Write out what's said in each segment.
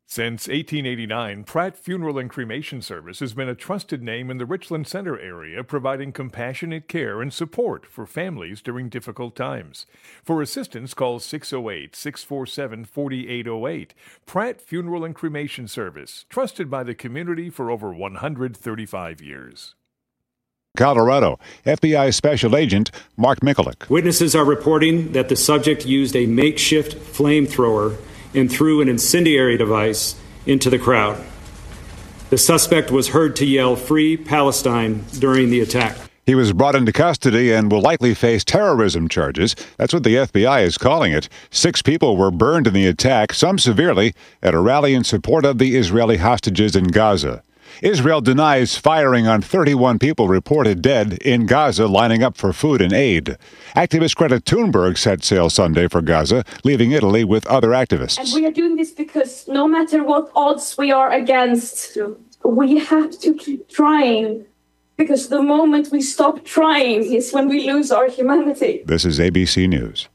Since 1889, Pratt Funeral and Cremation Service has been a trusted name in the Richland Center area, providing compassionate care and support for families during difficult times. For assistance, call 608-647-4808. Pratt Funeral and Cremation Service, trusted by the community for over 135 years. Colorado, FBI Special Agent Mark Mikulik. Witnesses are reporting that the subject used a makeshift flamethrower and threw an incendiary device into the crowd. The suspect was heard to yell, "Free Palestine," during the attack. He was brought into custody and will likely face terrorism charges. That's what the FBI is calling it. 6 people were burned in the attack, some severely, at a rally in support of the Israeli hostages in Gaza. Israel denies firing on 31 people reported dead in Gaza lining up for food and aid. Activist Greta Thunberg set sail Sunday for Gaza, leaving Italy with other activists. And we are doing this because no matter what odds we are against, we have to keep trying. Because the moment we stop trying is when we lose our humanity. This is ABC News.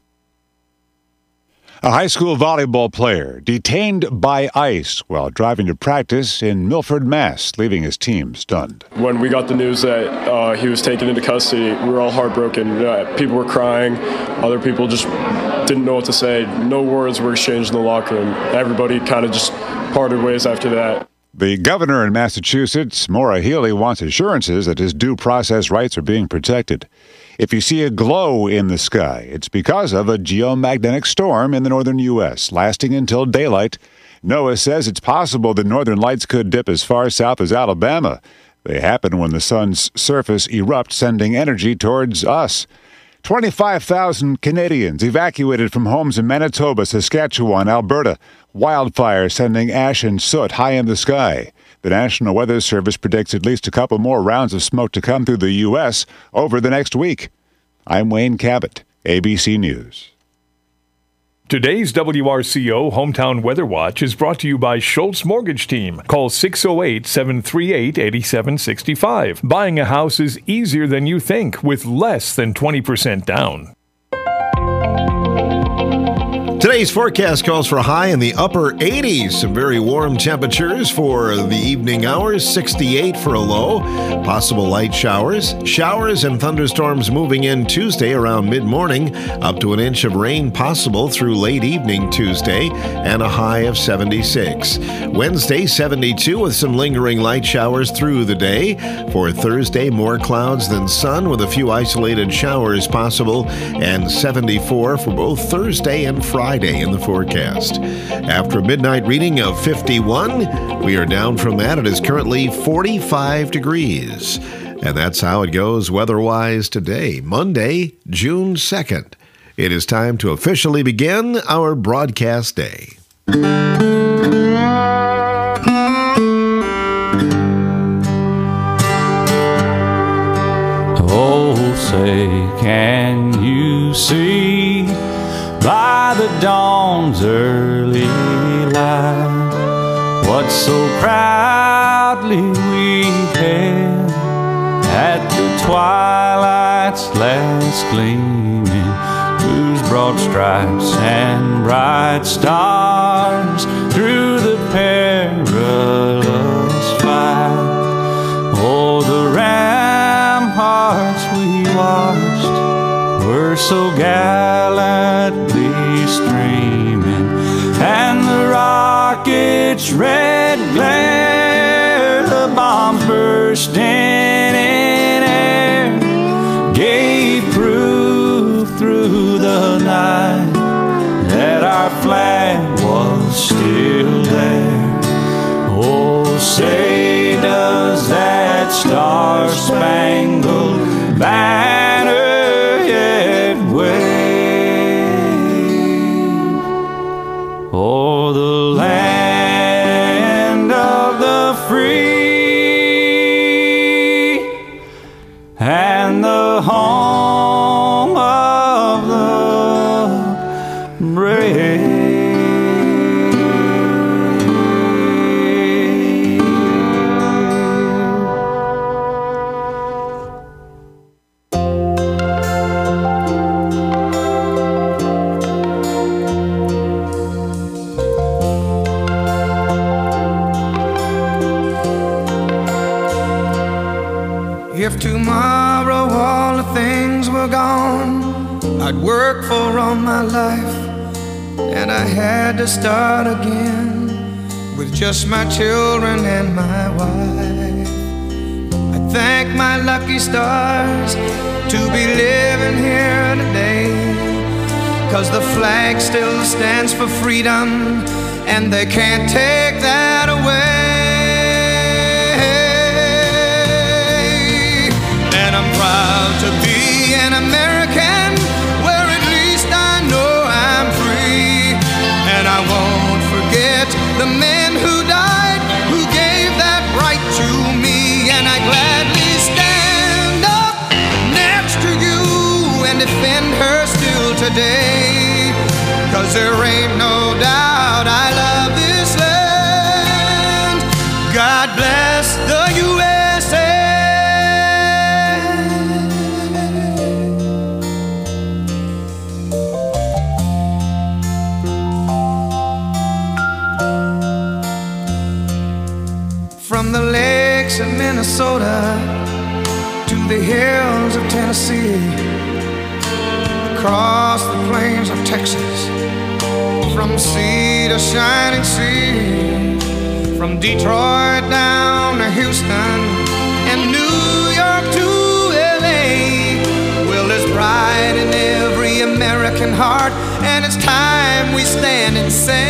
A high school volleyball player detained by ICE while driving to practice in Milford, Mass., leaving his team stunned. When we got the news that he was taken into custody, we were all heartbroken. People were crying. Other people just didn't know what to say. No words were exchanged in the locker room. Everybody kind of just parted ways after that. The governor in Massachusetts, Maura Healey, wants assurances that his due process rights are being protected. If you see a glow in the sky, it's because of a geomagnetic storm in the northern U.S., lasting until daylight. NOAA says it's possible the northern lights could dip as far south as Alabama. They happen when the sun's surface erupts, sending energy towards us. 25,000 Canadians evacuated from homes in Manitoba, Saskatchewan, Alberta. Wildfires sending ash and soot high in the sky. The National Weather Service predicts at least a couple more rounds of smoke to come through the U.S. over the next week. I'm Wayne Cabot, ABC News. Today's WRCO Hometown Weather Watch is brought to you by Schultz Mortgage Team. Call 608-738-8765. Buying a house is easier than you think with less than 20% down. Today's forecast calls for a high in the upper 80s. Some very warm temperatures for the evening hours, 68 for a low. Possible light showers. Showers and thunderstorms moving in Tuesday around mid-morning. Up to an inch of rain possible through late evening Tuesday, and a high of 76. Wednesday, 72 with some lingering light showers through the day. For Thursday, more clouds than sun with a few isolated showers possible, and 74 for both Thursday and Friday in the forecast. After a midnight reading of 51, we are down from that. It is currently 45 degrees. And that's how it goes weather-wise today, Monday, June 2nd. It is time to officially begin our broadcast day. Oh, say, can you see by the dawn's early light what so proudly we hailed at the twilight's last gleaming, whose broad stripes and bright stars through the perilous fight? Oh, the ramparts we watched were so gallantly streaming, and the rocket's red glare, the bombs bursting in air, gave proof through the night that our flag was still there. Oh, say does that star-spangled banner yet wave o'er the land of the free and the home of the brave? If tomorrow all the things were gone I'd work for all my life, and I had to start again with just my children and my wife. I thank my lucky stars to be living here today, 'cause the flag still stands for freedom, and they can't take that away. And I'm proud to be an American, where at least I know I'm free. And I won't forget the men who died, who gave that right to me. And I gladly stand up next to you and defend her still today, 'cause there ain't no doubt I love this land. God bless the USA. From the lakes of Minnesota to the hills of Tennessee, across the plains of Texas, from sea to shining sea, from Detroit down to Houston and New York to LA. Well, there's pride in every American heart, and it's time we stand and say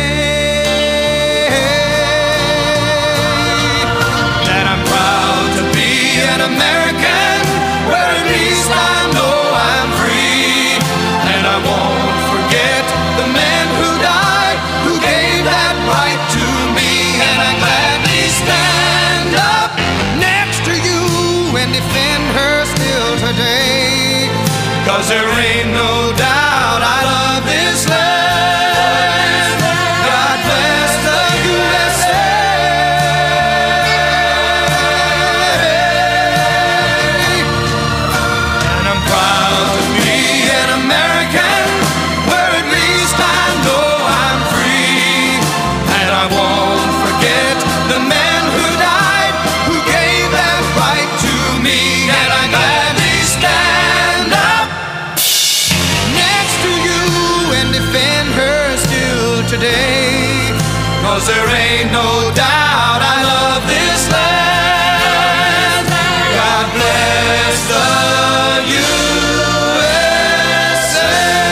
that I'm proud to be an American, where at least I know I'm free. And I won't forget the men who died, who gave that right to me. And I gladly stand up next to you and defend her still today, 'cause there ain't no doubt I love this land. God bless the USA. And I'm proud to be an American, where at least I know I'm free. And I won't forget the men who died, who gave that right to me. And I gladly stand up next to you and defend her still today, 'cause there ain't no doubt I love this land. God bless the USA.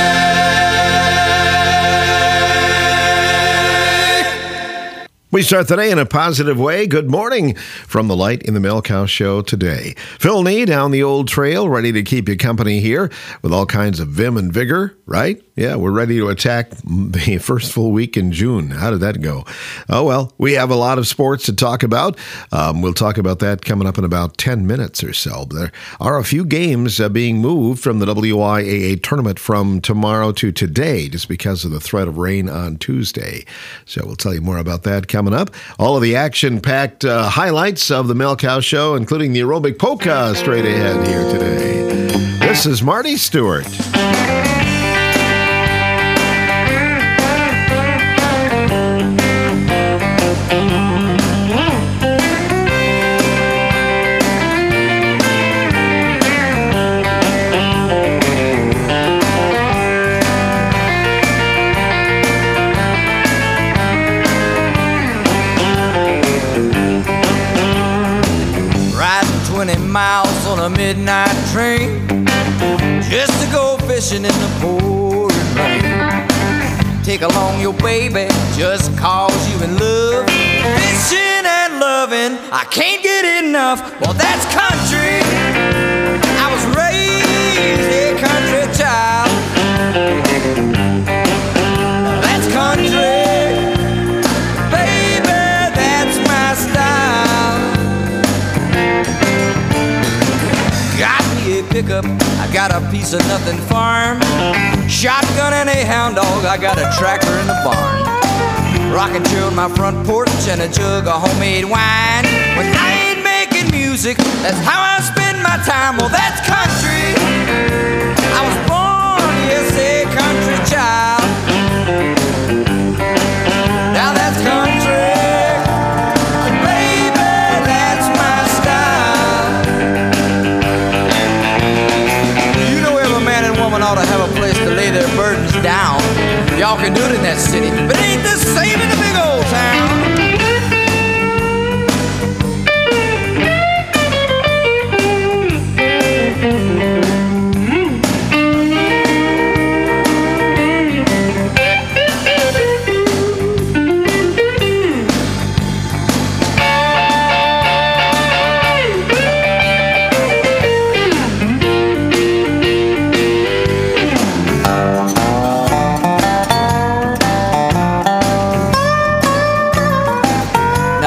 We start the day in a positive way. Good morning from the Light in the Milk House show today. Phil Nee down the old trail, ready to keep you company here with all kinds of vim and vigor, right? Yeah, we're ready to attack the first full week in June. How did that go? Oh, well, we have a lot of sports to talk about. We'll talk about that coming up in about 10 minutes or so. There are a few games being moved from the WIAA tournament from tomorrow to today, just because of the threat of rain on Tuesday. So we'll tell you more about that coming up. All of the action-packed highlights of the Milk House show, including the aerobic polka, straight ahead here today. This is Marty Stewart. Riding 20 miles on a midnight train just to go fishing in the pouring rain. Take along your baby just cause you in love. Fishing and loving, I can't get enough. Well, that's country. I was raised a country child. That's country. Baby, that's my style. Got me a pickup, I got a piece of nothing farm. Shotgun and a hound dog, I got a tractor in the barn. Rocking chair on my front porch and a jug of homemade wine. When I ain't making music, that's how I spend my time. Well, that's country. I was born, yes, a country child. Now that's country. Baby, that's my style.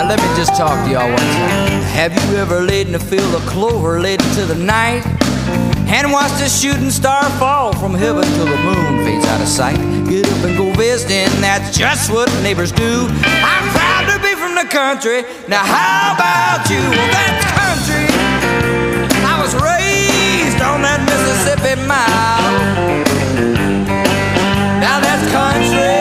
Now let me just talk to y'all one time. Have you ever laid in a field of clover late into the night and watched a shooting star fall from heaven till the moon fades out of sight? Get up and go visiting, that's just what neighbors do. I'm proud to be from the country. Now how about you? Well, that's country. I was raised on that Mississippi mile. Now that's country.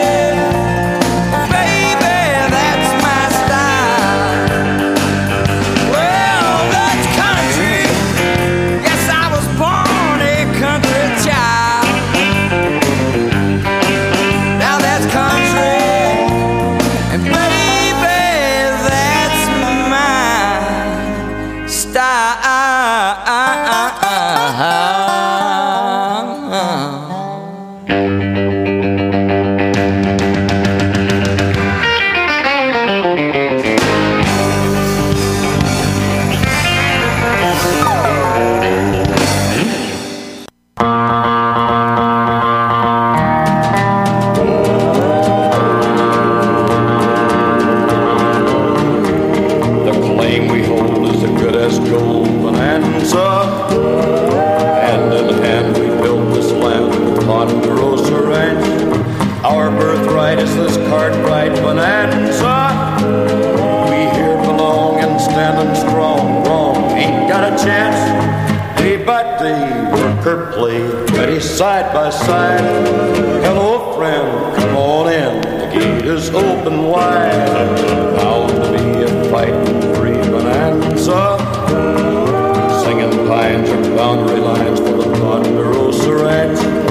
Side by side, hello friend, come on in. The gate is open wide. Bound to be a fighting free bonanza. Singing pines are boundary lines for the Ponderosa Ranch.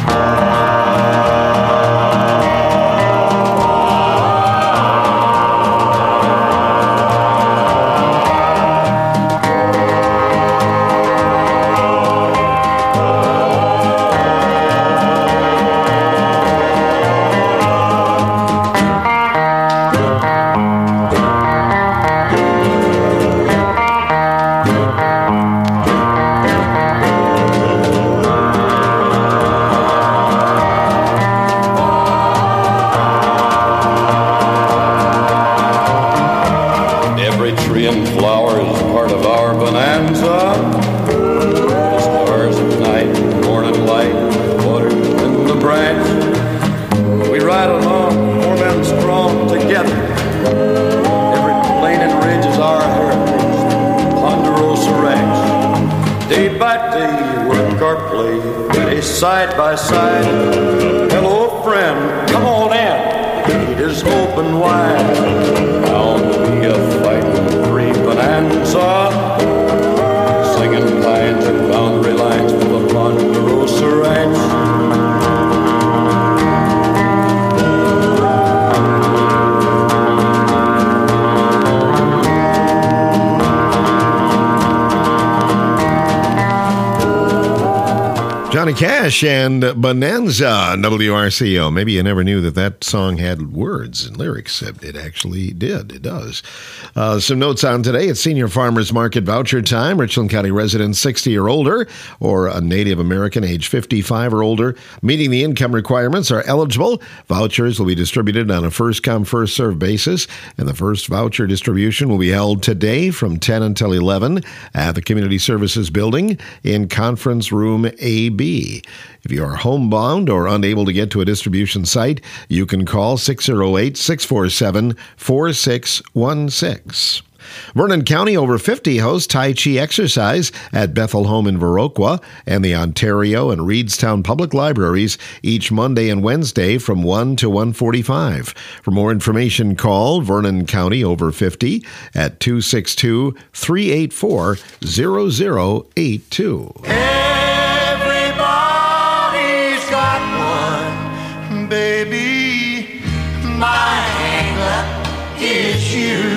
Side by side, hello friend, come on in. The gate is open wide. Bound to be a fighting free bonanza. Singing pines and boundary lines for the Ponderosa Ranch. Johnny Cash and Bonanza on WRCO. Maybe you never knew that that song had words and lyrics. It actually did. It does. Some notes on today. It's Senior Farmers Market voucher time. Richland County residents 60 or older or a Native American age 55 or older meeting the income requirements are eligible. Vouchers will be distributed on a first-come, first-served basis, and the first voucher distribution will be held today from 10 until 11 at the Community Services Building in Conference Room AB. If you are homebound or unable to get to a distribution site, you can call 608-647-4616. Vernon County Over 50 hosts Tai Chi exercise at Bethel Home in Viroqua and the Ontario and Reedstown Public Libraries each Monday and Wednesday from 1 to 1:45. For more information, call Vernon County Over 50 at 262-384-0082. Everybody's got one, baby. My angler is you.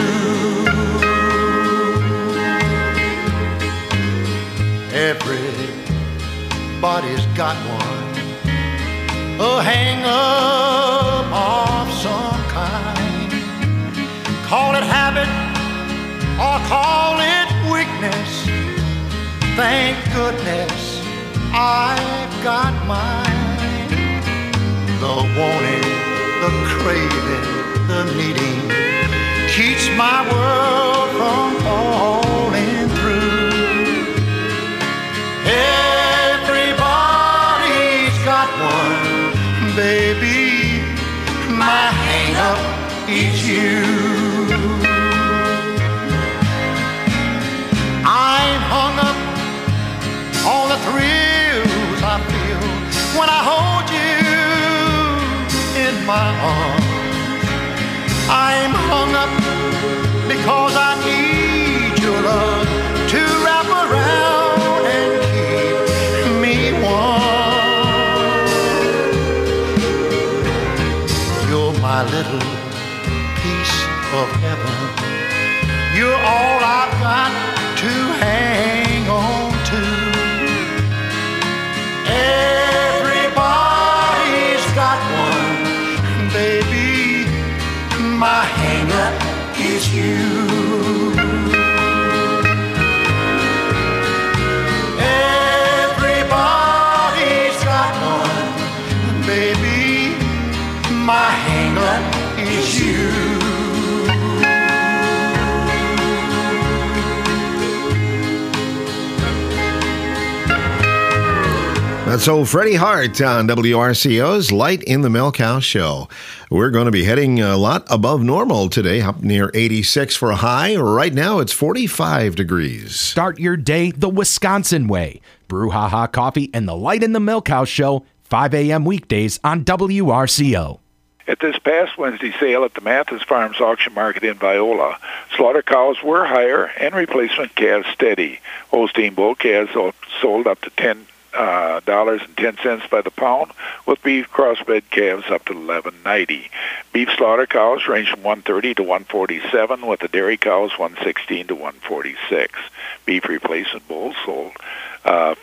Everybody's got one, a hang-up of some kind. Call it habit or call it weakness. Thank goodness I've got mine. The wanting, the craving, the needing keeps my world from falling through. Everybody's got one, baby. My hang-up is you. I'm hung up on the thrills I feel when I hold you in my arms. I'm hung up because I need your love to wrap around and keep me warm. You're my little piece of heaven. You're all I've got to hang on to. Everybody's got one, baby. My hang-up is you. Everybody's got one, baby. My hang-up is you. That's old Freddie Hart on WRCO's Light in the Milk House Show. We're going to be heading a lot above normal today, up near 86 for a high. Right now, it's 45 degrees. Start your day the Wisconsin way. Brouhaha Coffee and the Light in the Milk House Show, 5 a.m. weekdays on WRCO. At this past Wednesday sale at the Mathis Farms Auction Market in Viola, slaughter cows were higher and replacement calves steady. Holstein bull calves sold up to $10.10 by the pound, with beef crossbred calves up to $11.90. Beef slaughter cows range from $130 to $147, with the dairy cows $116 to $146. Beef replacement bulls sold from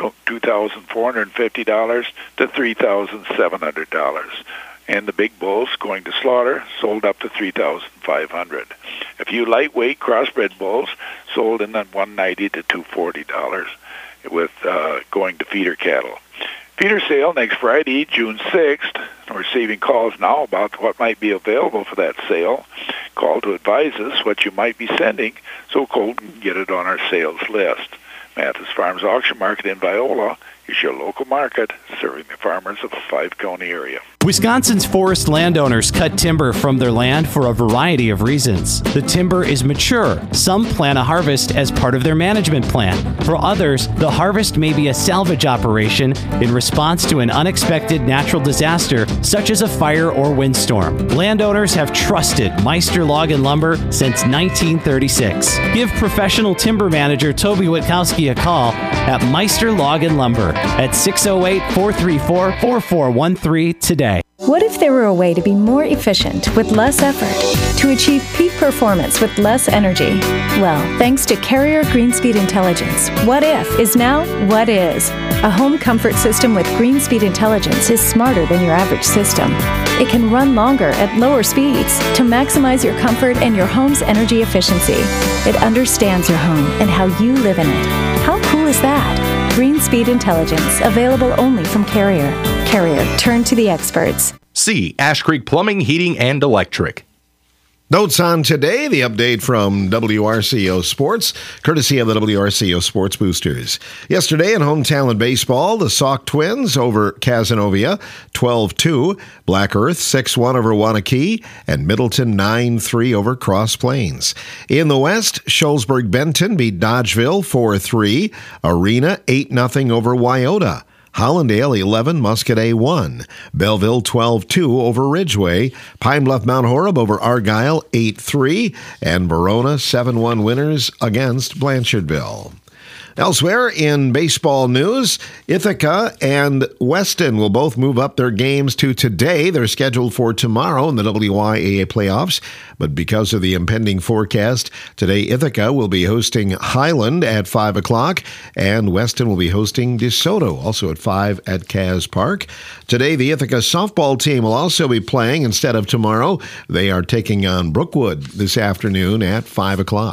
$2,450 to $3,700. And the big bulls going to slaughter sold up to $3,500. A few lightweight crossbred bulls sold in the $190 to $240, with going to feeder cattle. Feeder sale next Friday, June 6th. We're receiving calls now about what might be available for that sale. Call to advise us what you might be sending so Colton can get it on our sales list. Mathis Farms Auction Market in Viola is your local market serving the farmers of a 5-county area. Wisconsin's forest landowners cut timber from their land for a variety of reasons. The timber is mature. Some plan a harvest as part of their management plan. For others, the harvest may be a salvage operation in response to an unexpected natural disaster, such as a fire or windstorm. Landowners have trusted Meister Log and Lumber since 1936. Give professional timber manager Toby Witkowski a call at Meister Log and Lumber at 608-434-4413 today. What if there were a way to be more efficient with less effort, to achieve peak performance with less energy? Well, thanks to Carrier Greenspeed Intelligence, what if is now what is. A home comfort system with Greenspeed Intelligence is smarter than your average system. It can run longer at lower speeds to maximize your comfort and your home's energy efficiency. It understands your home and how you live in it. How cool is that? Greenspeed Intelligence, available only from Carrier. Carrier, turn to the experts. C. Ash Creek Plumbing, Heating, and Electric. Notes on today, the update from WRCO Sports, courtesy of the WRCO Sports Boosters. Yesterday in home talent baseball, the Sauk Twins over Cazenovia, 12-2, Black Earth 6-1 over Waunakee, and Middleton 9-3 over Cross Plains. In the West, Shullsburg-Benton beat Dodgeville 4-3, Arena 8-0 over Wyota. Hollandale 11, Muscadet 1. Belleville 12-2 over Ridgeway. Pine Bluff Mount Horeb over Argyle 8-3. And Verona 7-1 winners against Blanchardville. Elsewhere in baseball news, Ithaca and Weston will both move up their games to today. They're scheduled for tomorrow in the WYAA playoffs, but because of the impending forecast, today Ithaca will be hosting Highland at 5 o'clock, and Weston will be hosting DeSoto, also at 5 at Kaz Park. Today, the Ithaca softball team will also be playing instead of tomorrow. They are taking on Brookwood this afternoon at 5 o'clock.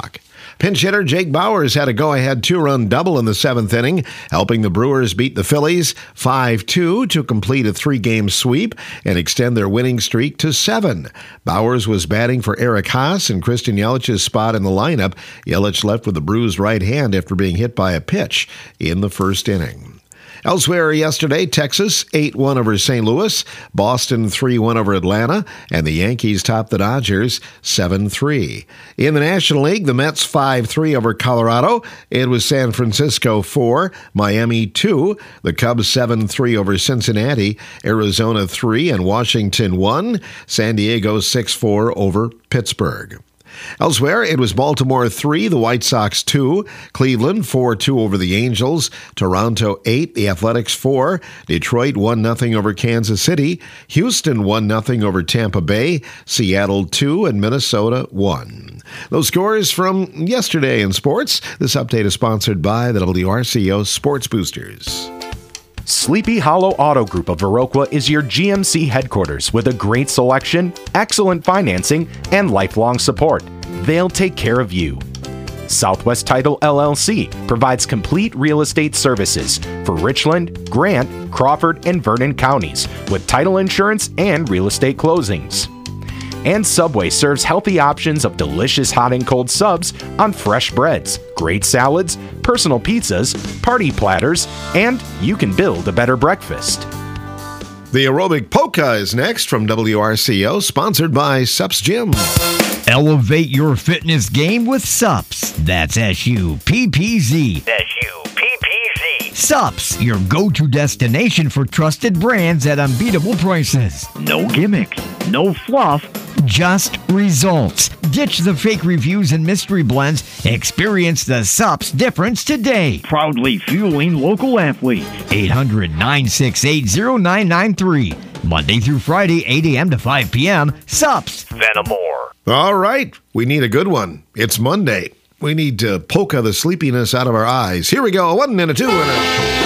Pinch hitter Jake Bauers had a go-ahead 2-run double in the 7th inning, helping the Brewers beat the Phillies 5-2 to complete a 3-game sweep and extend their winning streak to 7. Bauers was batting for Eric Haas and Christian Yelich's spot in the lineup. Yelich left with a bruised right hand after being hit by a pitch in the 1st inning. Elsewhere yesterday, Texas 8-1 over St. Louis, Boston 3-1 over Atlanta, and the Yankees topped the Dodgers 7-3. In the National League, the Mets 5-3 over Colorado. It was San Francisco 4, Miami 2. The Cubs 7-3 over Cincinnati, Arizona 3, and Washington 1. San Diego 6-4 over Pittsburgh. Elsewhere, it was Baltimore 3, the White Sox 2, Cleveland 4-2 over the Angels, Toronto 8, the Athletics 4, Detroit 1-0 over Kansas City, Houston 1-0 over Tampa Bay, Seattle 2, and Minnesota 1. Those scores from yesterday in sports. This update is sponsored by the WRCO Sports Boosters. Sleepy Hollow Auto Group of Viroqua is your GMC headquarters with a great selection, excellent financing, and lifelong support. They'll take care of you. Southwest Title LLC provides complete real estate services for Richland, Grant, Crawford, and Vernon counties with title insurance and real estate closings. And Subway serves healthy options of delicious hot and cold subs on fresh breads, great salads, personal pizzas, party platters, and you can build a better breakfast. The Aerobic Polka is next from WRCO, sponsored by Sups Gym. Elevate your fitness game with Sups. That's SUPPZ. Sups, your go-to destination for trusted brands at unbeatable prices. No gimmicks, no fluff, just results. Ditch the fake reviews and mystery blends. Experience the Sups difference today. Proudly fueling local athletes. 800-968-0993. Monday through Friday, 8 a.m. to 5 p.m. Sups. Venamore. All right, we need a good one. It's Monday. We need to polka the sleepiness out of our eyes. Here we go. 1 and a 2 and a...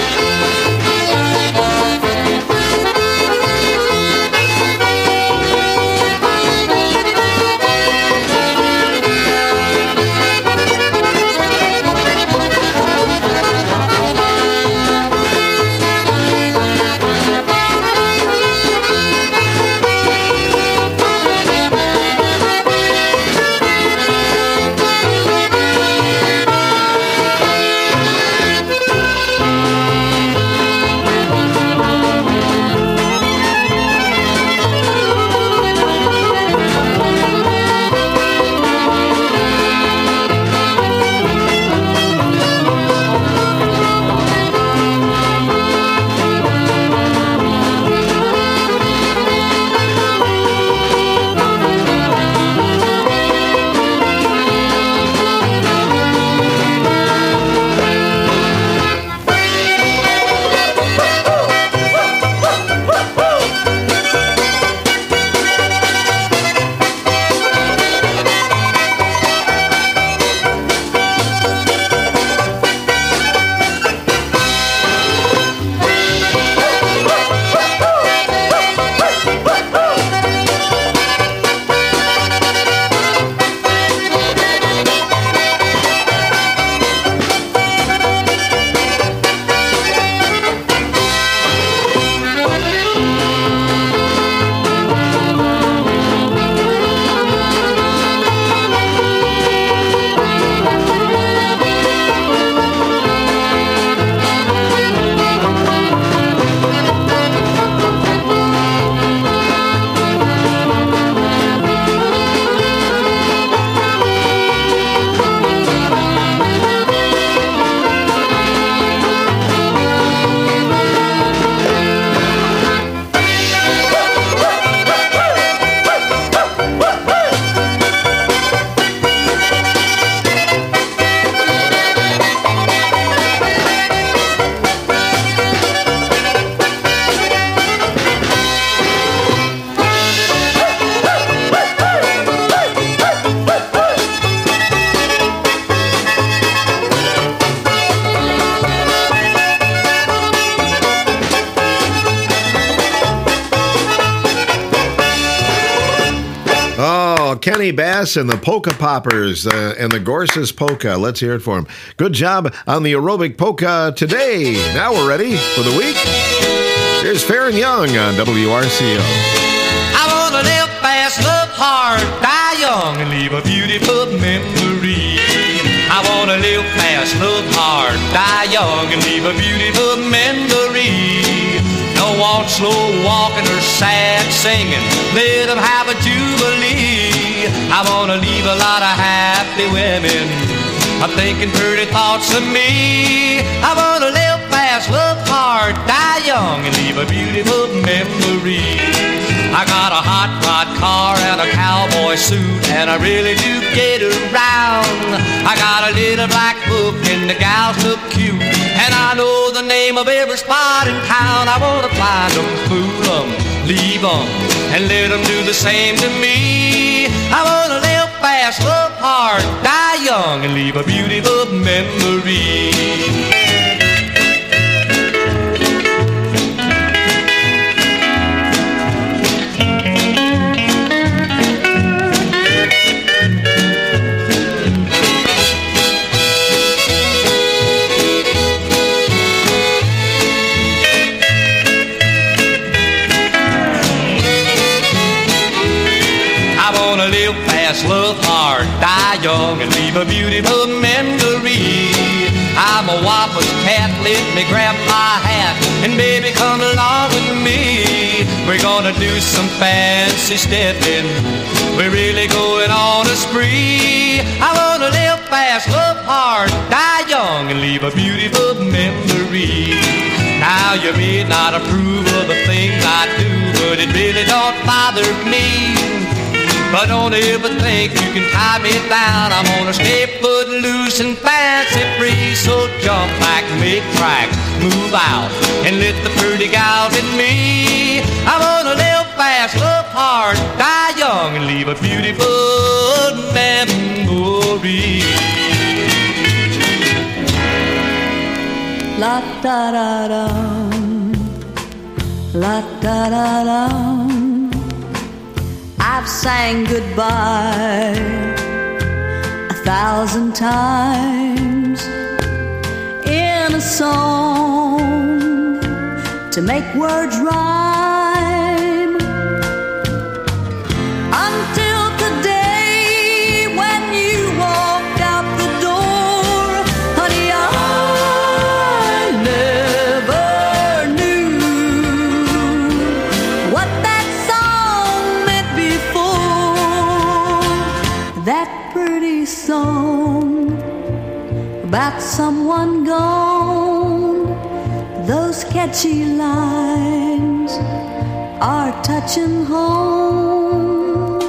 Kenny Bass and the Polka Poppers and the Gorses Polka. Let's hear it for him. Good job on the aerobic polka today. Now we're ready for the week. Here's Fair and Young on WRCO. I want to live fast, love hard, die young, and leave a beautiful memory. I want to live fast, love hard, die young, and leave a beautiful memory. Don't want slow walking or sad singing, let them have a jubilee. I want to leave a lot of happy women, I'm thinking pretty thoughts of me. I want to live fast, love hard, die young, and leave a beautiful memory. I got a hot rod car and a cowboy suit, and I really do get around. I got a little black book and the gals look cute, and I know the name of every spot in town. I want to find them, fool them, leave them, and let them do the same to me. I want to live fast, love hard, die young, and leave a beautiful memory. Love hard, die young, and leave a beautiful memory. I'm a Wapa's cat, let me grab my hat, and baby come along with me. We're gonna do some fancy stepping, we're really going on a spree. I wanna live fast, love hard, die young, and leave a beautiful memory. Now you may not approve of the things I do, but it really don't bother me. But don't ever think you can tie me down. I'm gonna stay footloose and fancy free. So jump back, make tracks, move out, and let the pretty gals in me. I wanna live fast, love hard, die young, and leave a beautiful memory. La da da dum, la da da dum. I've sang goodbye 1,000 times in a song to make words rhyme, until today when you walked out the door, honey, I never knew what that song meant before. That pretty song about someone gone, those catchy lines are touching home.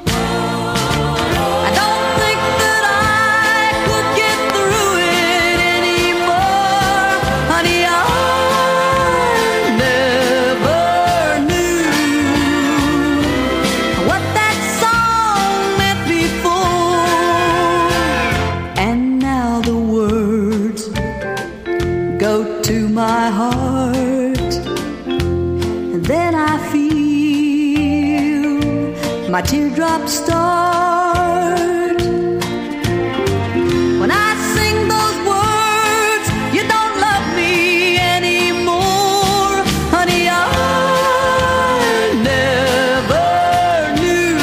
I don't think that I could get through it anymore, honey, I never knew what that song meant before. And now the words go to my heart, and then I feel my teardrops start. When I sing those words, you don't love me anymore, honey, I never knew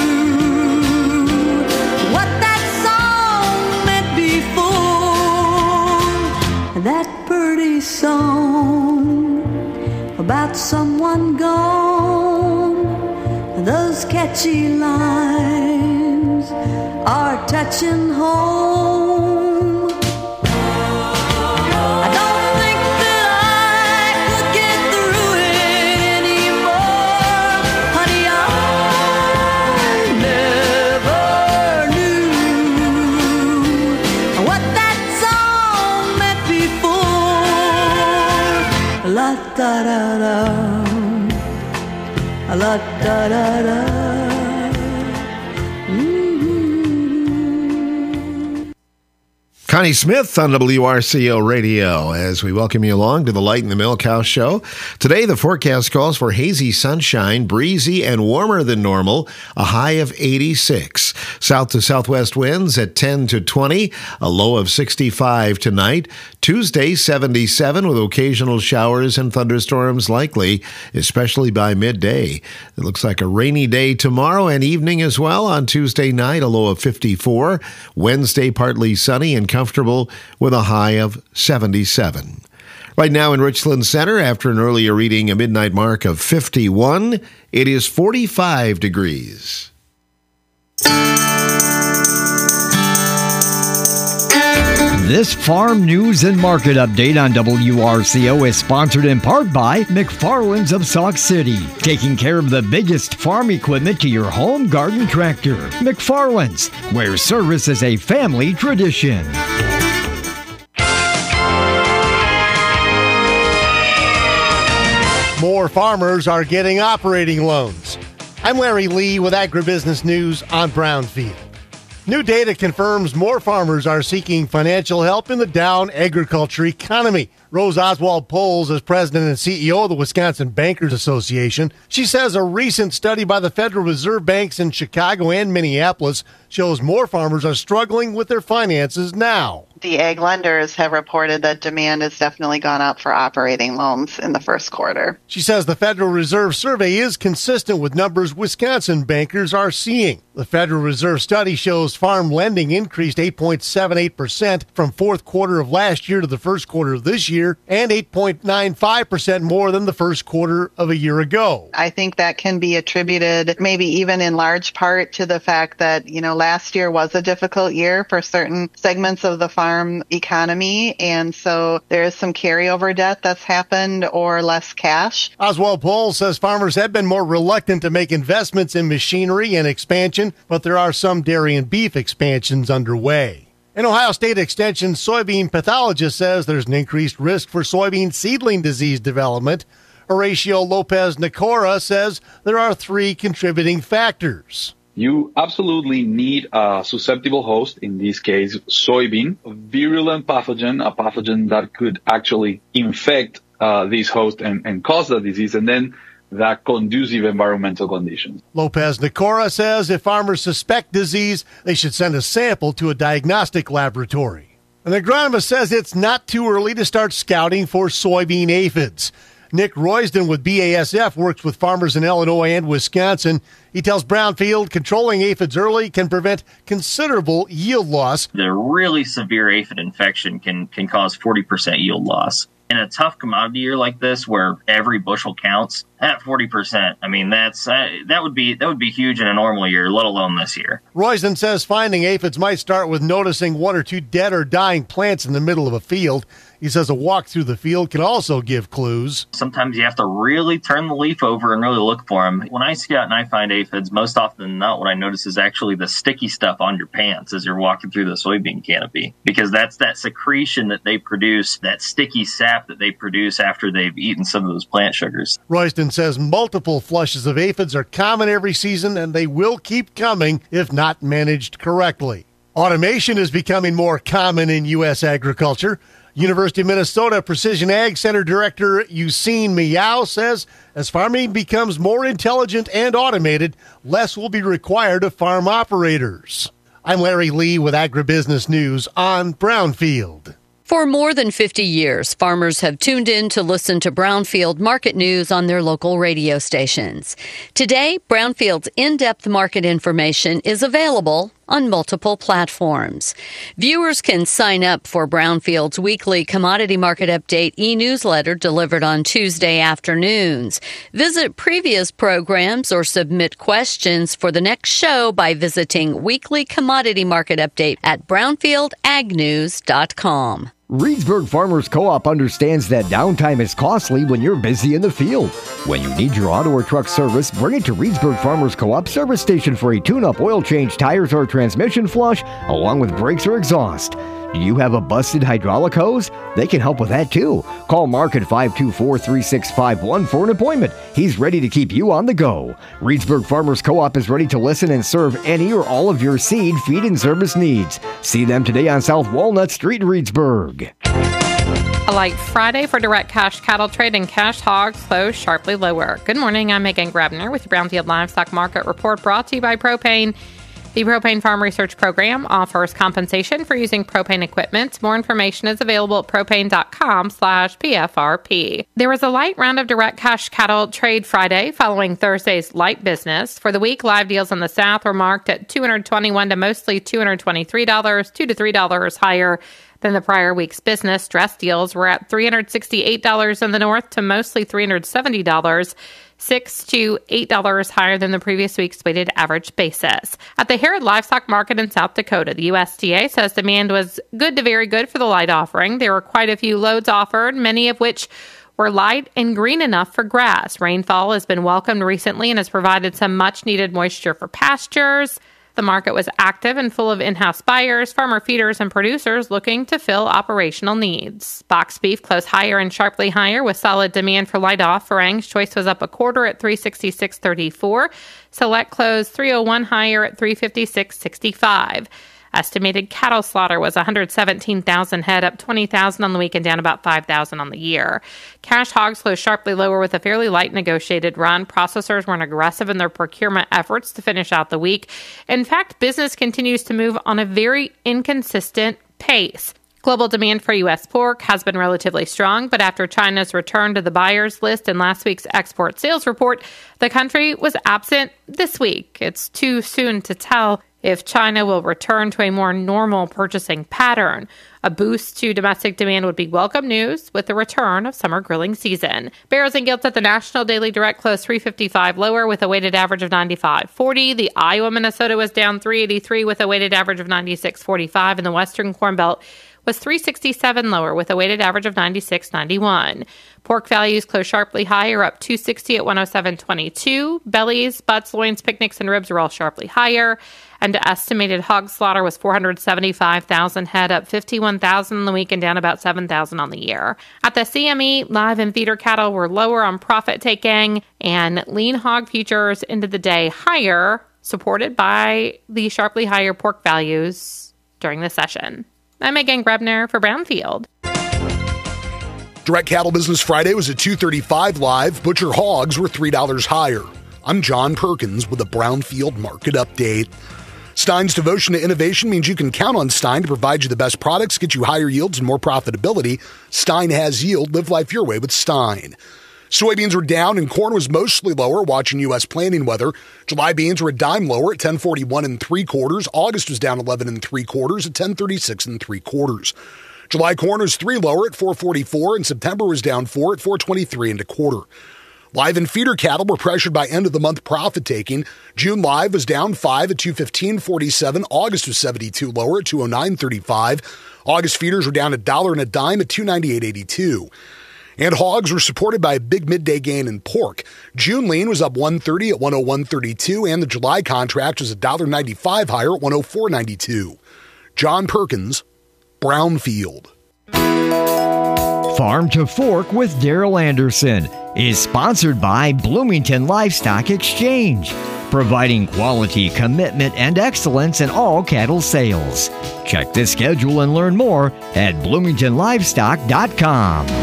what that song meant before. That pretty song about someone gone, those catchy lines are touching home. I don't think that I could get through it anymore, honey, I never knew what that song meant before. La da da da, la da da da. Connie Smith on WRCO Radio as we welcome you along to the Light in the Milk House show. Today, the forecast calls for hazy sunshine, breezy and warmer than normal, a high of 86. South to southwest winds at 10 to 20, a low of 65 tonight. Tuesday, 77 with occasional showers and thunderstorms likely, especially by midday. It looks like a rainy day tomorrow and evening as well. On Tuesday night, a low of 54. Wednesday, partly sunny and comfortable with a high of 77. Right now in Richland Center, after an earlier reading, a midnight mark of 51, it is 45 degrees. This farm news and market update on WRCO is sponsored in part by McFarland's of Sauk City, taking care of the biggest farm equipment to your home garden tractor. McFarland's, where service is a family tradition. More farmers are getting operating loans. I'm Larry Lee with Agribusiness News on Brownfield. New data confirms more farmers are seeking financial help in the down agriculture economy. Rose Oswald-Poles is president and CEO of the Wisconsin Bankers Association. She says a recent study by the Federal Reserve Banks in Chicago and Minneapolis shows more farmers are struggling with their finances now. The ag lenders have reported that demand has definitely gone up for operating loans in the first quarter. She says the Federal Reserve survey is consistent with numbers Wisconsin bankers are seeing. The Federal Reserve study shows farm lending increased 8.78% from fourth quarter of last year to the first quarter of this year, and 8.95% more than the first quarter of a year ago. I think that can be attributed maybe even in large part to the fact that, last year was a difficult year for certain segments of the farm economy, and so there is some carryover debt that's happened or less cash. Oswald-Poles says farmers have been more reluctant to make investments in machinery and expansion, but there are some dairy and beef expansions underway. An Ohio State Extension soybean pathologist says there's an increased risk for soybean seedling disease development. Horatio Lopez-Nicora says there are 3 contributing factors. You absolutely need a susceptible host, in this case, soybean, a virulent pathogen, a pathogen that could actually infect this host and cause the disease, and then the conducive environmental conditions. Lopez-Nicora says if farmers suspect disease, they should send a sample to a diagnostic laboratory. An agronomist says it's not too early to start scouting for soybean aphids. Nick Roysden with BASF works with farmers in Illinois and Wisconsin. He tells Brownfield controlling aphids early can prevent considerable yield loss. The really severe aphid infection can cause 40% yield loss. In a tough commodity year like this, where every bushel counts, at 40%, I mean that would be huge in a normal year, let alone this year. Roysden says finding aphids might start with noticing 1 or 2 dead or dying plants in the middle of a field. He says a walk through the field can also give clues. Sometimes you have to really turn the leaf over and really look for them. When I scout and I find aphids, most often than not, what I notice is actually the sticky stuff on your pants as you're walking through the soybean canopy, because that's that secretion that they produce, that sticky sap that they produce after they've eaten some of those plant sugars. Roysden says multiple flushes of aphids are common every season, and they will keep coming if not managed correctly. Automation is becoming more common in U.S. agriculture. University of Minnesota Precision Ag Center Director Eugene Miao says as farming becomes more intelligent and automated, less will be required of farm operators. I'm Larry Lee with Agribusiness News on Brownfield. For more than 50 years, farmers have tuned in to listen to Brownfield market news on their local radio stations. Today, Brownfield's in-depth market information is available on multiple platforms. Viewers can sign up for Brownfield's weekly commodity market update e-newsletter delivered on Tuesday afternoons. Visit previous programs or submit questions for the next show by visiting Weekly Commodity Market Update at brownfieldagnews.com. Reedsburg Farmers Co-op understands that downtime is costly when you're busy in the field. When you need your auto or truck service, bring it to Reedsburg Farmers Co-op service station for a tune-up, oil change, tires, or transmission flush, along with brakes or exhaust. Do you have a busted hydraulic hose? They can help with that too. Call Mark at 524-3651 for an appointment. He's ready to keep you on the go. Reedsburg Farmers Co-op is ready to listen and serve any or all of your seed, feed, and service needs. See them today on South Walnut Street in Reedsburg. A light Friday for direct cash cattle trade, and cash hogs closed sharply lower. Good morning, I'm Megan Grebner with the Brownfield Livestock Market Report, brought to you by Propane. The Propane Farm Research Program offers compensation for using propane equipment. More information is available at propane.com/PFRP. There was a light round of direct cash cattle trade Friday following Thursday's light business. For the week, live deals in the South were marked at $221 to mostly $223, $2 to $3 higher than the prior week's business. Dress deals were at $368 in the North to mostly $370. $6 to $8 higher than the previous week's weighted average basis. At the Herod Livestock Market in South Dakota, the USDA says demand was good to very good for the light offering. There were quite a few loads offered, many of which were light and green enough for grass. Rainfall has been welcomed recently and has provided some much-needed moisture for pastures. The market was active and full of in-house buyers, farmer feeders, and producers looking to fill operational needs. Box beef closed higher and sharply higher with solid demand for light offerings. Choice was up a quarter at $366.34. Select closed $301 higher at $356.65. Estimated cattle slaughter was 117,000 head, up 20,000 on the week and down about 5,000 on the year. Cash hogs closed sharply lower with a fairly light negotiated run. Processors weren't aggressive in their procurement efforts to finish out the week. In fact, business continues to move on a very inconsistent pace. Global demand for U.S. pork has been relatively strong, but after China's return to the buyers list in last week's export sales report, the country was absent this week. It's too soon to tell if China will return to a more normal purchasing pattern. A boost to domestic demand would be welcome news with the return of summer grilling season. Barrows and Gilts at the National Daily Direct closed $3.55 lower with a weighted average of $95.40. The Iowa Minnesota was down $3.83 with a weighted average of $96.45, and the Western Corn Belt was $3.67 lower with a weighted average of $96.91. Pork values closed sharply higher, up $2.60 at $107.22. Bellies, butts, loins, picnics, and ribs are all sharply higher. And estimated hog slaughter was 475,000 head, up 51,000 in the week and down about 7,000 on the year. At the CME, live and feeder cattle were lower on profit taking, and lean hog futures ended the day higher, supported by the sharply higher pork values during the session. I'm Megan Grebner for Brownfield. Direct Cattle Business Friday was at $235 live. Butcher hogs were $3 higher. I'm John Perkins with a Brownfield Market Update. Stein's devotion to innovation means you can count on Stein to provide you the best products, get you higher yields and more profitability. Stein has yield. Live life your way with Stein. Soybeans were down and corn was mostly lower, watching U.S. planting weather. July beans were a dime lower at 10.41 3/4. August was down 11 3/4 at 10.36 3/4. July corn was 3 lower at 4.44, and September was down 4 at 4.23 1/4. Live and feeder cattle were pressured by end-of-the-month profit-taking. June live was down 5 at 215.47. August was 72 lower at 209.35. August feeders were down $1 and a dime at 298.82. And hogs were supported by a big midday gain in pork. June lean was up $1.30 at 101.32, and the July contract was $1.95 higher at 104.92. John Perkins, Brownfield. Farm to Fork with Daryl Anderson is sponsored by Bloomington Livestock Exchange, providing quality, commitment, and excellence in all cattle sales. Check the schedule and learn more at bloomingtonlivestock.com.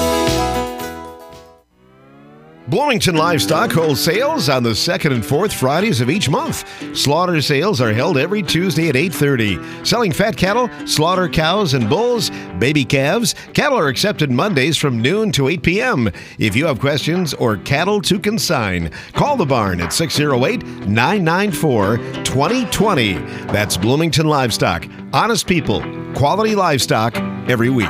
Bloomington Livestock holds sales on the second and fourth Fridays of each month. Slaughter sales are held every Tuesday at 8:30. Selling fat cattle, slaughter cows and bulls, baby calves. Cattle are accepted Mondays from noon to 8 p.m. If you have questions or cattle to consign, call the barn at 608-994-2020. That's Bloomington Livestock. Honest people, quality livestock every week.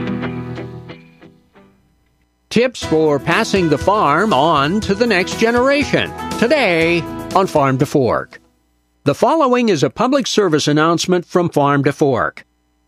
Tips for passing the farm on to the next generation. Today on Farm to Fork. The following is a public service announcement from Farm to Fork.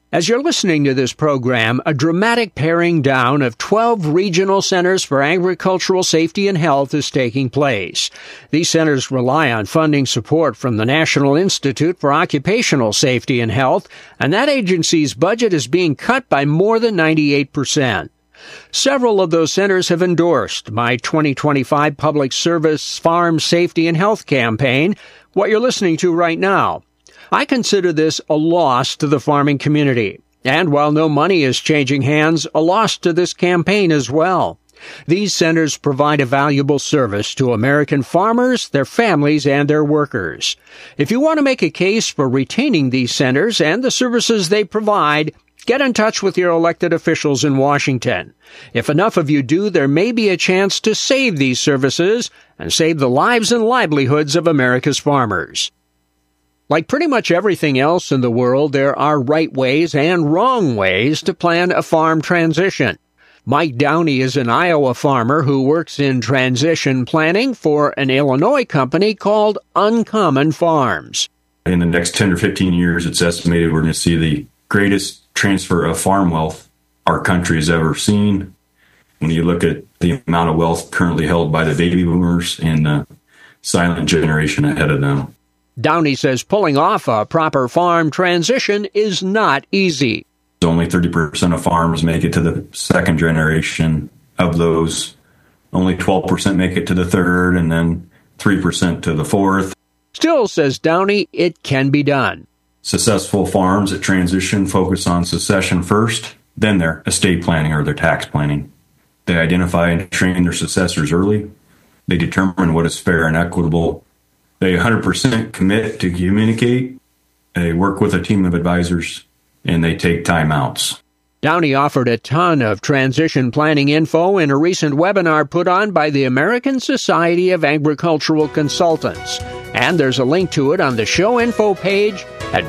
As you're listening to this program, a dramatic paring down of 12 regional centers for agricultural safety and health is taking place. These centers rely on funding support from the National Institute for Occupational Safety and Health, and that agency's budget is being cut by more than 98%. Several of those centers have endorsed my 2025 Public Service Farm Safety and Health campaign, what you're listening to right now. I consider this a loss to the farming community, and while no money is changing hands, a loss to this campaign as well. These centers provide a valuable service to American farmers, their families, and their workers. If you want to make a case for retaining these centers and the services they provide, get in touch with your elected officials in Washington. If enough of you do, there may be a chance to save these services and save the lives and livelihoods of America's farmers. Like pretty much everything else in the world, there are right ways and wrong ways to plan a farm transition. Mike Downey is an Iowa farmer who works in transition planning for an Illinois company called Uncommon Farms. In the next 10 or 15 years, it's estimated we're going to see the greatest transfer of farm wealth our country has ever seen. When you look at the amount of wealth currently held by the baby boomers and the silent generation ahead of them. Downey says pulling off a proper farm transition is not easy. Only 30% of farms make it to the second generation. Of those, only 12% make it to the third, and then 3% to the fourth. Still, says Downey, it can be done. Successful farms that transition focus on succession first, then their estate planning or their tax planning. They identify and train their successors early. They determine what is fair and equitable. They 100% commit to communicate. They work with a team of advisors, and they take timeouts. Downey offered a ton of transition planning info in a recent webinar put on by the American Society of Agricultural Consultants. And there's a link to it on the show info page at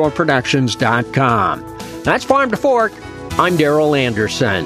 NorthshoreProductions.com. That's Farm to Fork. I'm Darrell Anderson.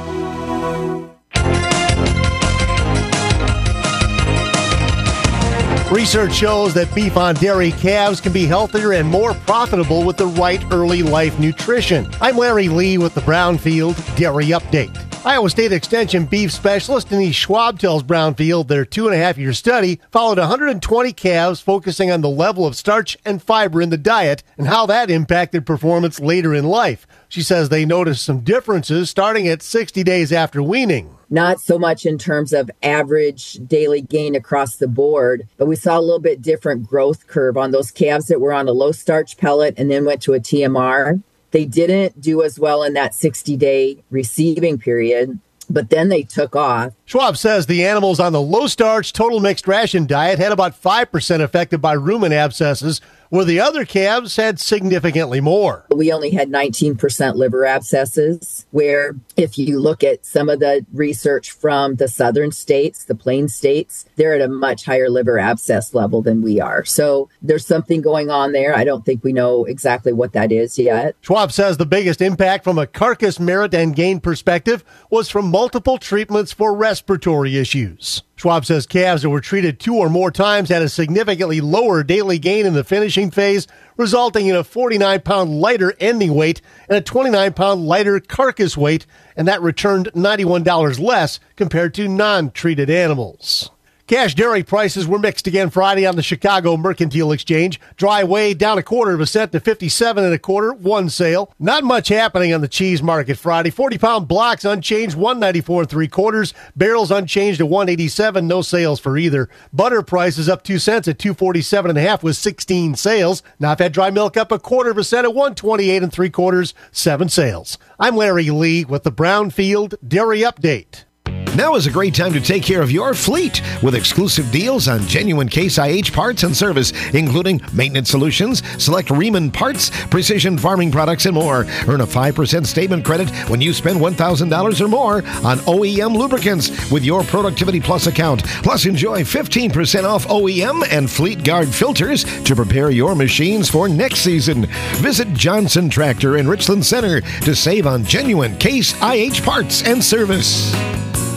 Research shows that beef on dairy calves can be healthier and more profitable with the right early life nutrition. I'm Larry Lee with the Brownfield Dairy Update. Iowa State Extension beef specialist Denise Schwab tells Brownfield their 2.5-year study followed 120 calves focusing on the level of starch and fiber in the diet and how that impacted performance later in life. She says they noticed some differences starting at 60 days after weaning. Not so much in terms of average daily gain across the board, but we saw a little bit different growth curve on those calves that were on a low starch pellet and then went to a TMR. They didn't do as well in that 60-day receiving period, but then they took off. Schwab says the animals on the low-starch total mixed ration diet had about 5% affected by rumen abscesses, where the other calves had significantly more. We only had 19% liver abscesses, where if you look at some of the research from the southern states, the plain states, they're at a much higher liver abscess level than we are. So there's something going on there. I don't think we know exactly what that is yet. Schwab says the biggest impact from a carcass merit and gain perspective was from multiple treatments for respiratory issues. Schwab says calves that were treated 2 or more times had a significantly lower daily gain in the finishing phase, resulting in a 49-pound lighter ending weight and a 29-pound lighter carcass weight, and that returned $91 less compared to non-treated animals. Cash dairy prices were mixed again Friday on the Chicago Mercantile Exchange. Dry whey down 1/4 cent to 57 1/4, one sale. Not much happening on the cheese market Friday. 40-pound blocks unchanged, 194 3/4. Barrels unchanged at 187, no sales for either. Butter prices up 2 cents at 247 1/2 with 16 sales. Nafat dry milk up 1/4 cent at 128 3/4, 7 sales. I'm Larry Lee with the Brownfield Dairy Update. Now is a great time to take care of your fleet with exclusive deals on genuine Case IH parts and service, including maintenance solutions, select Riemann parts, precision farming products, and more. Earn a 5% statement credit when you spend $1,000 or more on OEM lubricants with your Productivity Plus account. Plus, enjoy 15% off OEM and Fleet Guard filters to prepare your machines for next season. Visit Johnson Tractor in Richland Center to save on genuine Case IH parts and service.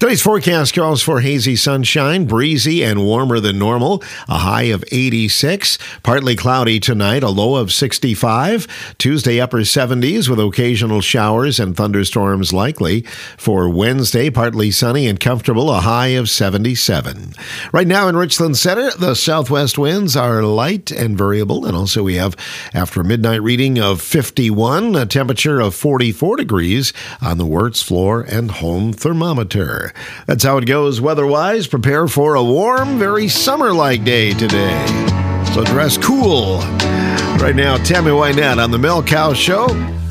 Today's forecast calls for hazy sunshine, breezy and warmer than normal, a high of 86. Partly cloudy tonight, a low of 65. Tuesday, upper 70s with occasional showers and thunderstorms likely. For Wednesday, partly sunny and comfortable, a high of 77. Right now in Richland Center, the southwest winds are light and variable. And also we have, after a midnight reading of 51, a temperature of 44 degrees on the Wirtz floor and home thermometer. That's how it goes weather-wise. Prepare for a warm, very summer-like day today. So dress cool. Right now, Tammy Wynette on the Mel Cow Show.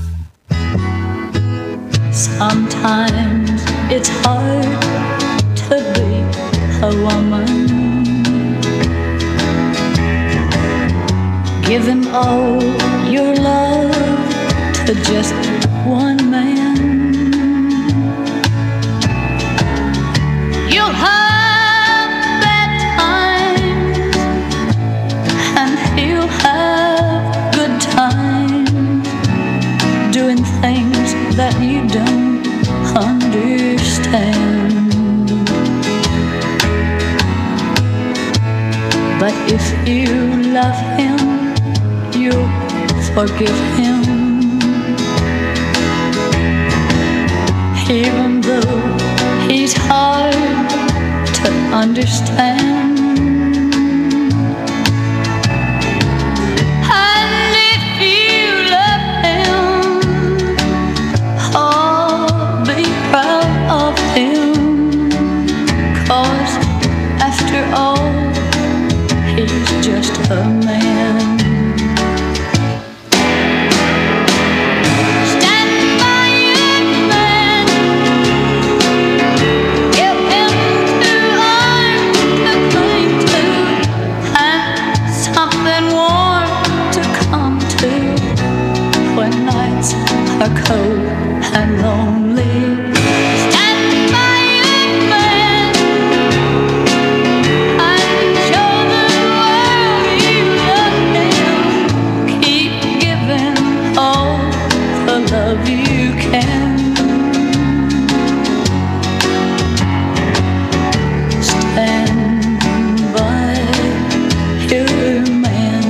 Sometimes it's hard to be a woman, giving all your love to just one man. You'll have bad times and he'll have good times, doing things that you don't understand. But if you love him, you'll forgive him, even though he's hard to understand. And if you love him, oh, be proud of him, 'cause after all, he's just a man. Are cold and lonely. Stand by your man and show the world you love him. Keep giving all the love you can. Stand by your man.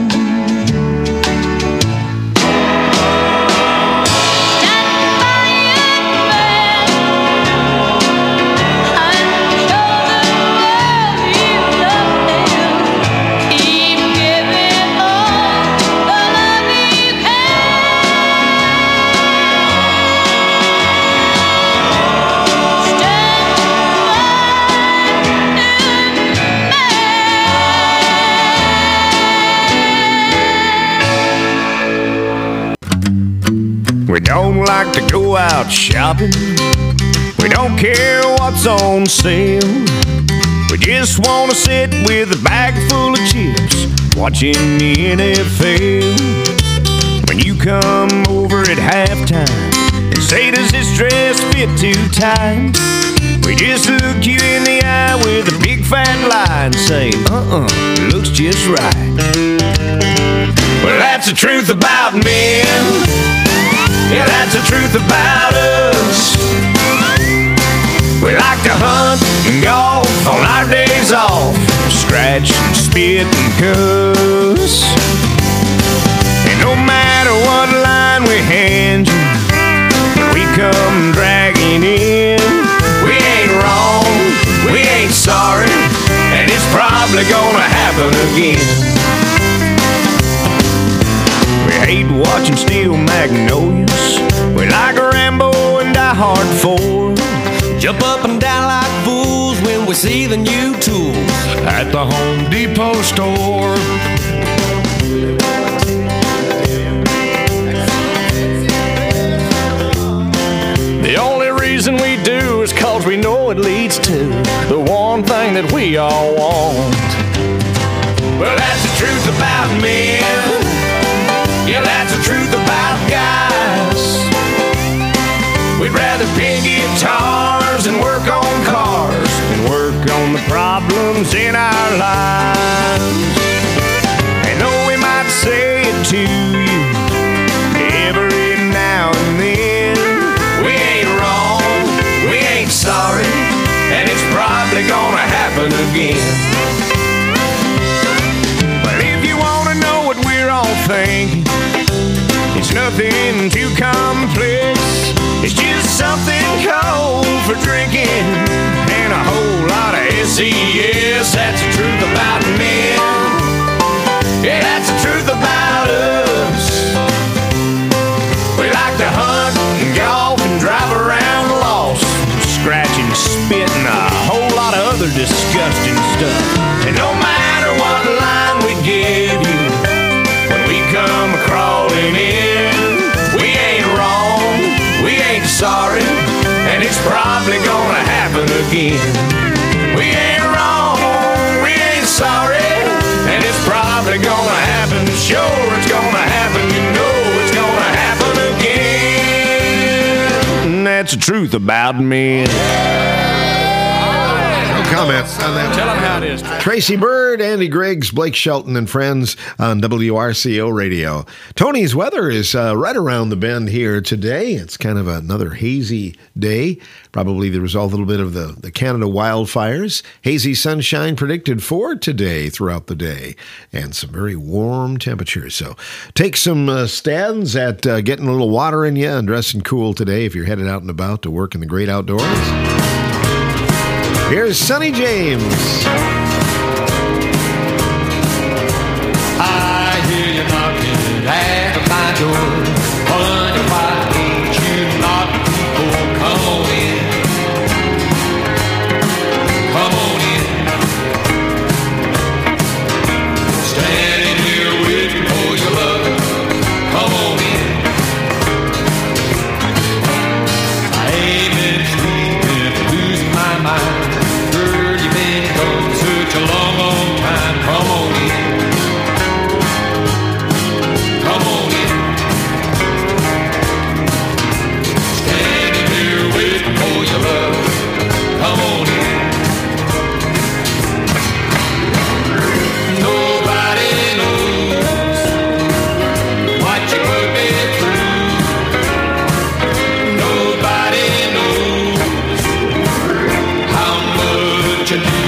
We don't like to go out shopping. We don't care what's on sale. We just want to sit with a bag full of chips, watching the NFL. When you come over at halftime and say, does this dress fit too tight? We just look you in the eye with a big fat lie and say, looks just right. Well, that's the truth about men. Yeah, that's the truth about us. We like to hunt and golf on our days off, scratch and spit and cuss. And no matter what line we hand you, when we come dragging in, we ain't wrong, we ain't sorry, and it's probably gonna happen again. We hate watching steel magnolias. We like Rambo and Die Hard 4. Jump up and down like fools when we see the new tools at the Home Depot store. The only reason we do is 'cause we know it leads to the one thing that we all want. Well, that's the truth about men. Yeah, that's the truth about guys. We'd rather pick guitars and work on cars than work on the problems in our lives. And though we might say it to you every now and then, we ain't wrong, we ain't sorry, and nothing too complex. It's just something cold for drinking and a whole lot of SES. That's the truth about men. Yeah, that's the truth about us. We like to hunt and golf and drive around lost, scratching, spitting, a whole lot of other disgusting stuff. And no matter what line we give you, when we come crawling in, we ain't wrong, we ain't sorry, and it's probably gonna happen again. We ain't wrong, we ain't sorry, and it's probably gonna happen. Sure, it's gonna happen, you know it's gonna happen again. And that's the truth about me. Comments on that. Tell them how it is. Tracy Bird, Andy Griggs, Blake Shelton, and friends on WRCO Radio. Tony's weather is right around the bend here today. It's kind of another hazy day. Probably the result a little bit of the Canada wildfires. Hazy sunshine predicted for today throughout the day, and some very warm temperatures. So take some stands at getting a little water in you and dressing cool today if you're headed out and about to work in the great outdoors. Here's Sonny James. I hear you knocking at my door. Wonder why ain't you knocking, people? Come on in. Come on in. Standing here waiting for your love. Come on in. I ain't been sleeping, losing my mind. Such a long, long time. Come on in. Come on in. Standing here waiting for your love. Come on in. Nobody knows what you put me through. Nobody knows how much you need.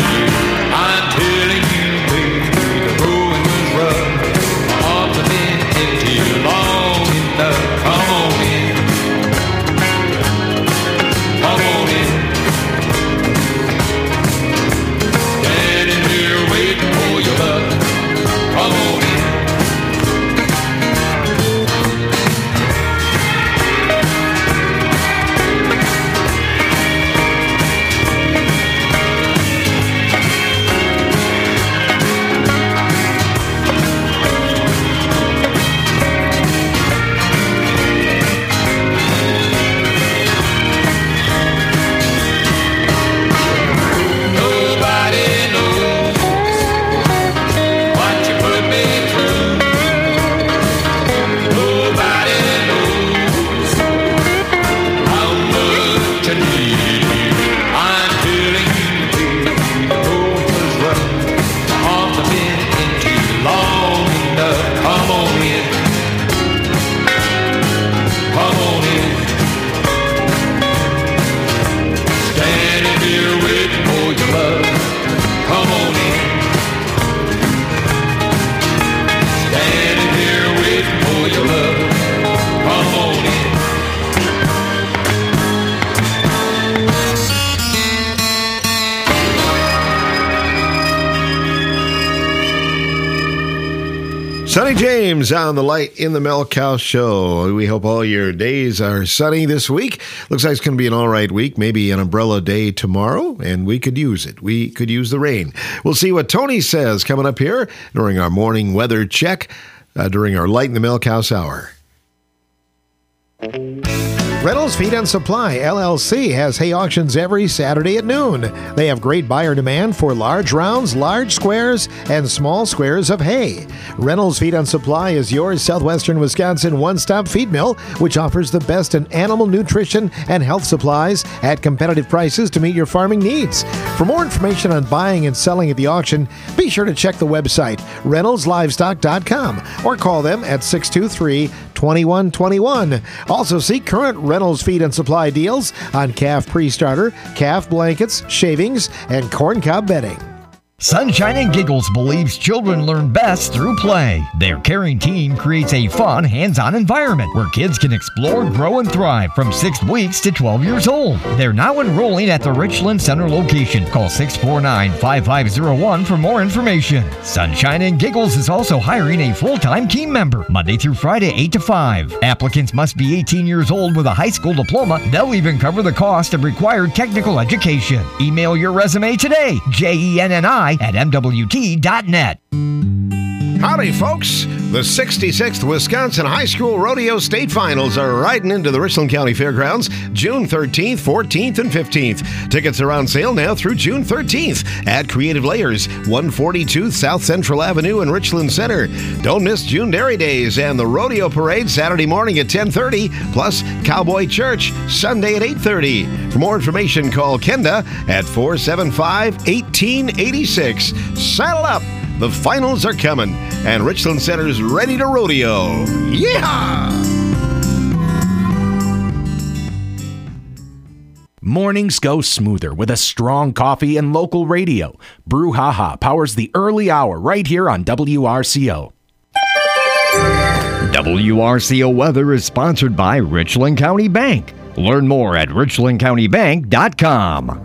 Sonny James on the Light in the Milk House Show. We hope all your days are sunny this week. Looks like it's going to be an all right week, maybe an umbrella day tomorrow, and we could use it. We could use the rain. We'll see what Tony says coming up here during our morning weather check during our Light in the Milk House Hour. Reynolds Feed and Supply, LLC, has hay auctions every Saturday at noon. They have great buyer demand for large rounds, large squares, and small squares of hay. Reynolds Feed and Supply is your southwestern Wisconsin one-stop feed mill, which offers the best in animal nutrition and health supplies at competitive prices to meet your farming needs. For more information on buying and selling at the auction, be sure to check the website, reynoldslivestock.com, or call them at 623-2121. Also see current Reynolds Feed and Supply deals on calf pre-starter, calf blankets, shavings, and corncob bedding. Sunshine and Giggles believes children learn best through play. Their caring team creates a fun, hands-on environment where kids can explore, grow, and thrive from 6 weeks to 12 years old. They're now enrolling at the Richland Center location. Call 649-5501 for more information. Sunshine and Giggles is also hiring a full-time team member, Monday through Friday, 8 to 5. Applicants must be 18 years old with a high school diploma. They'll even cover the cost of required technical education. Email your resume today, JENNI@MWT.net. Howdy, folks. The 66th Wisconsin High School Rodeo State Finals are riding into the Richland County Fairgrounds June 13th, 14th, and 15th. Tickets are on sale now through June 13th at Creative Layers, 142 South Central Avenue in Richland Center. Don't miss June Dairy Days and the Rodeo Parade Saturday morning at 10:30, plus Cowboy Church Sunday at 8:30. For more information, call Kenda at 475-1886. Saddle up! The finals are coming, and Richland Center's ready to rodeo. Yeehaw! Mornings go smoother with a strong coffee and local radio. Brouhaha powers the early hour right here on WRCO. WRCO Weather is sponsored by Richland County Bank. Learn more at richlandcountybank.com.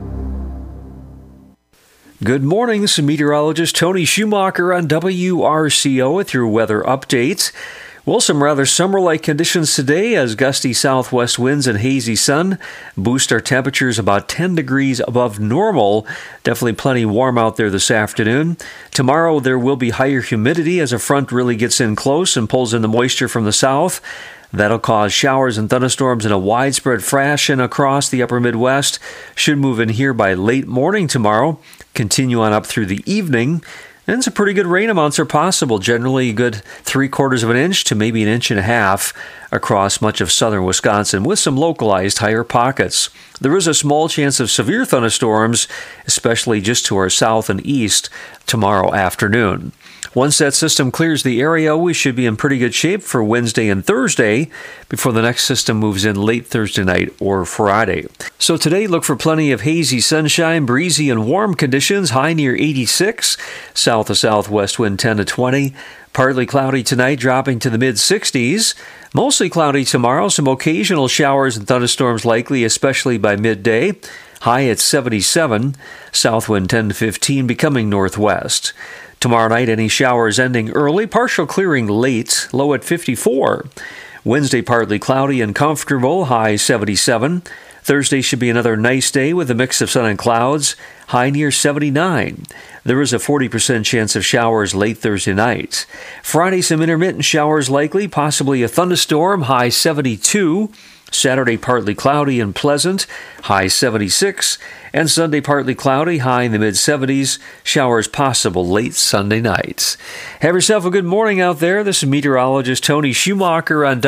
Good morning, this is meteorologist Tony Schumacher on WRCO with your weather updates. Well, some rather summer-like conditions today as gusty southwest winds and hazy sun boost our temperatures about 10 degrees above normal. Definitely plenty warm out there this afternoon. Tomorrow there will be higher humidity as a front really gets in close and pulls in the moisture from the south. That'll cause showers and thunderstorms in a widespread fashion across the upper Midwest. Should move in here by late morning tomorrow. Continue on up through the evening. And some pretty good rain amounts are possible. Generally a good 3/4 of an inch to maybe 1.5 inches across much of southern Wisconsin with some localized higher pockets. There is a small chance of severe thunderstorms, especially just to our south and east tomorrow afternoon. Once that system clears the area, we should be in pretty good shape for Wednesday and Thursday before the next system moves in late Thursday night or Friday. So today, look for plenty of hazy sunshine, breezy and warm conditions, high near 86, south to southwest wind 10 to 20. Partly cloudy tonight, dropping to the mid-60s. Mostly cloudy tomorrow, some occasional showers and thunderstorms likely, especially by midday. High at 77, south wind 10 to 15, becoming northwest. Tomorrow night, any showers ending early, partial clearing late, low at 54. Wednesday, partly cloudy and comfortable, high 77. Thursday should be another nice day with a mix of sun and clouds, high near 79. There is a 40% chance of showers late Thursday night. Friday, some intermittent showers likely, possibly a thunderstorm, high 72. Saturday, partly cloudy and pleasant, high 76. And Sunday, partly cloudy, high in the mid-70s. Showers possible late Sunday night. Have yourself a good morning out there. This is meteorologist Tony Schumacher on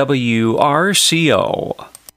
WRCO.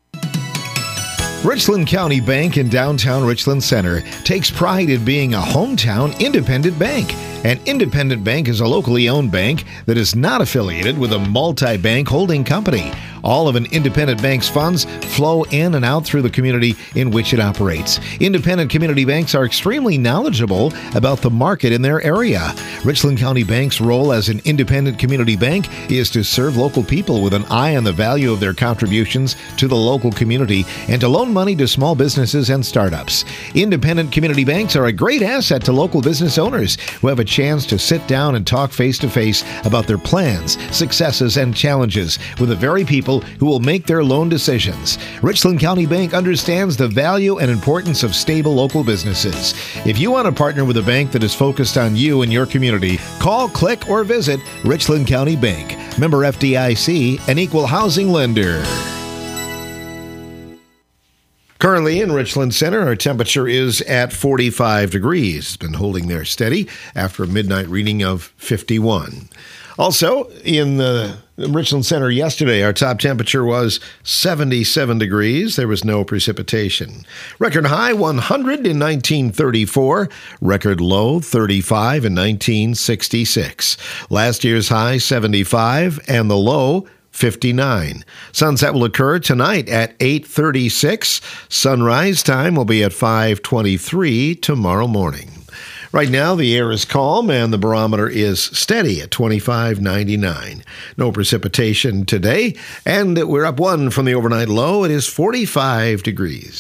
Richland County Bank in downtown Richland Center takes pride in being a hometown independent bank. An independent bank is a locally owned bank that is not affiliated with a multi-bank holding company. All of an independent bank's funds flow in and out through the community in which it operates. Independent community banks are extremely knowledgeable about the market in their area. Richland County Bank's role as an independent community bank is to serve local people with an eye on the value of their contributions to the local community and to loan money to small businesses and startups. Independent community banks are a great asset to local business owners who have a chance to sit down and talk face-to-face about their plans, successes, and challenges with the very people who will make their loan decisions. Richland County Bank understands the value and importance of stable local businesses. If you want to partner with a bank that is focused on you and your community, call, click, or visit Richland County Bank. Member FDIC, an equal housing lender. Currently in Richland Center, our temperature is at 45 degrees. It's been holding there steady after a midnight reading of 51. Also, in the Richland Center yesterday, our top temperature was 77 degrees. There was no precipitation. Record high, 100 in 1934. Record low, 35 in 1966. Last year's high, 75, and the low, 59. Sunset will occur tonight at 8:36. Sunrise time will be at 5:23 tomorrow morning. Right now, the air is calm and the barometer is steady at 25.99. No precipitation today, and we're up 1 from the overnight low. It is 45 degrees.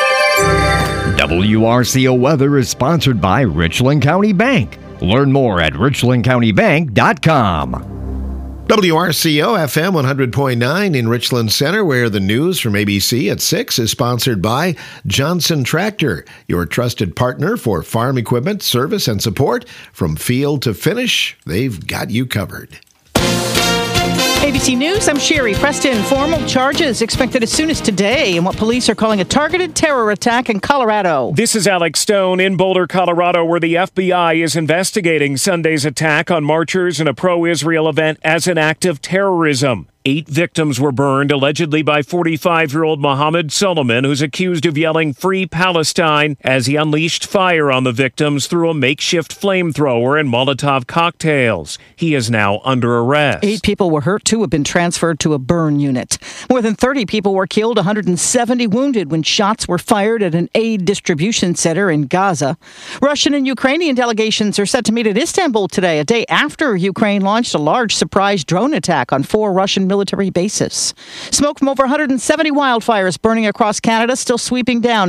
WRCO weather is sponsored by Richland County Bank. Learn more at richlandcountybank.com. WRCO FM 100.9 in Richland Center, where the news from ABC at 6 is sponsored by Johnson Tractor, your trusted partner for farm equipment, service, and support. From field to finish, they've got you covered. ABC News, I'm Sherry Preston. Formal charges expected as soon as today in what police are calling a targeted terror attack in Colorado. This is Alex Stone in Boulder, Colorado, where the FBI is investigating Sunday's attack on marchers in a pro-Israel event as an act of terrorism. 8 victims were burned, allegedly by 45-year-old Mohammed Solomon, who's accused of yelling "Free Palestine" as he unleashed fire on the victims through a makeshift flamethrower and Molotov cocktails. He is now under arrest. 8 people were hurt, 2 have been transferred to a burn unit. More than 30 people were killed, 170 wounded when shots were fired at an aid distribution center in Gaza. Russian and Ukrainian delegations are set to meet at Istanbul today, a day after Ukraine launched a large surprise drone attack on 4 Russian military bases. Smoke from over 170 wildfires burning across Canada still sweeping down